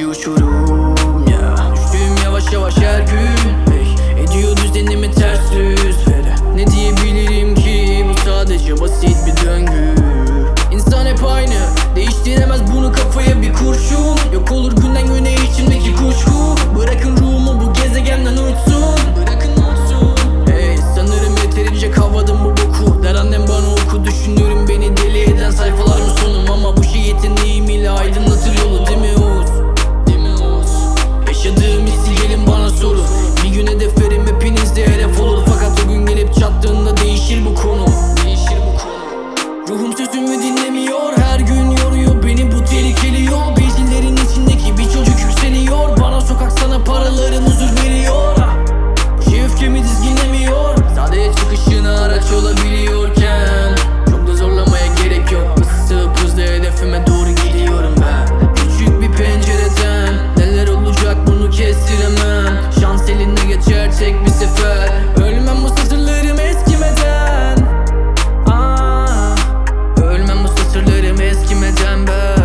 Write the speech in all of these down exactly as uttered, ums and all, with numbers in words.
bir uçurum ya. Düştüğüm yavaş yavaş her gün, hey, ediyor düzenimi ters düz vere. Ne diyebilirim ki, bu sadece basit bir döngü. İnsan hep aynı, değiştiremez bunu kafaya bir kurşun. Yok olur günden güne içimdeki kuşku. Bırakın ruhumu bu gezegenden uçsun. Bırakın uçsun. Hey, sanırım yeterince kavradım bu boku. Der annem bana oku, düşünüyorum beni deli eden sayfalar mı sonum. Ama bu şey yeteneğim ile aydınlatır yolu, değil mi Oğuz? Değil mi Oğuz? Yaşadığım hissi gelin bana sorun. Bir gün hedeflerim hepinizde hedef olur. Fakat o gün gelip çattığında değişir bu konu. Değişir bu konu. Ruhum sözümü dinlemiyor, her gün yoruyor beni bu tehlikeli yol. Bilgilerin içindeki bir çocuk yükseliyor. Bana sokak sana paraların huzur veriyor. Bu şey öfkemi dizginlemiyor. Sadece çıkışını araç olabiliyorken çok da zorlamaya gerek yok. Isıtıp hızlı hedefime doğru gidiyorum ben. Küçük bir pencereden neler olacak bunu kestiremem. Şans eline geçer tek bir sefer. Ölmem bu satırlarım eskimeden. Aa, ölmem bu satırlarım eskimeden ben.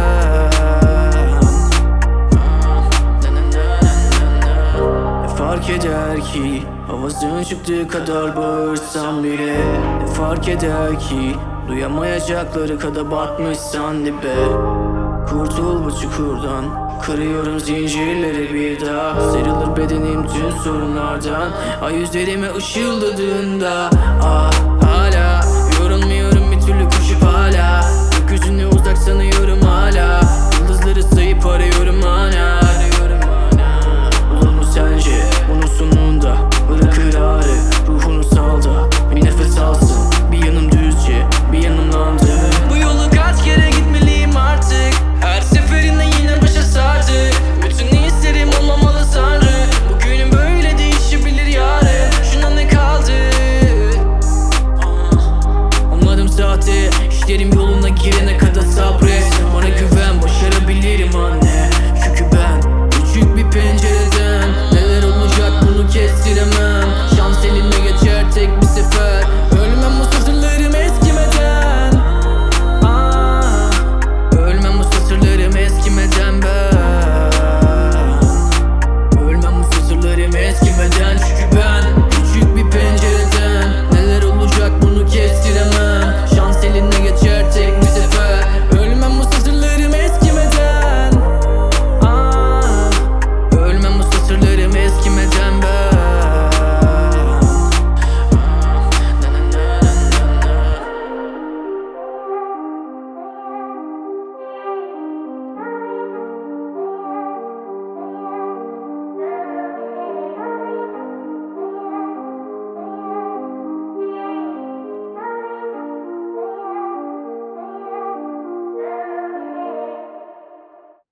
Ne fark eder ki avazın çıktığı kadar bağırsam bile. Ne fark eder ki duyamayacakları kadar batmışsan dibe. Kurtul bu çukurdan, kırıyorum zincirleri bir daha. Sıyrılır bedenim tüm sorunlardan, ay üzerime ışıldadığında. Ah, hala